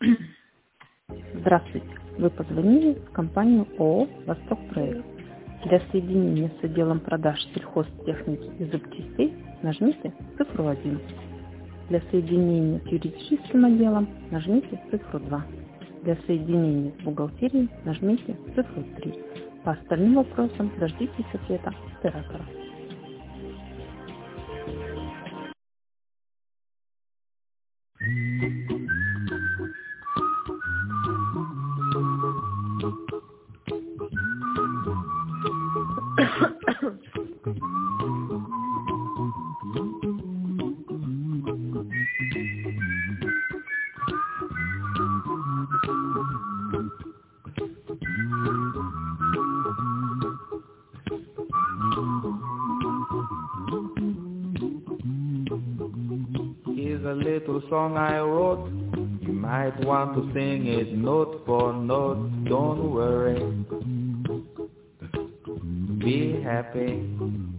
Здравствуйте. Вы позвонили в компанию ООО «Восток Проект». Для соединения с отделом продаж сельхозтехники и запчастей нажмите цифру 1. Для соединения с юридическим отделом нажмите цифру 2. Для соединения с бухгалтерией нажмите цифру 3. По остальным вопросам дождитесь ответа оператора. Here's a little song I wrote. You might want to sing it note for note. Don't worry. Be happy.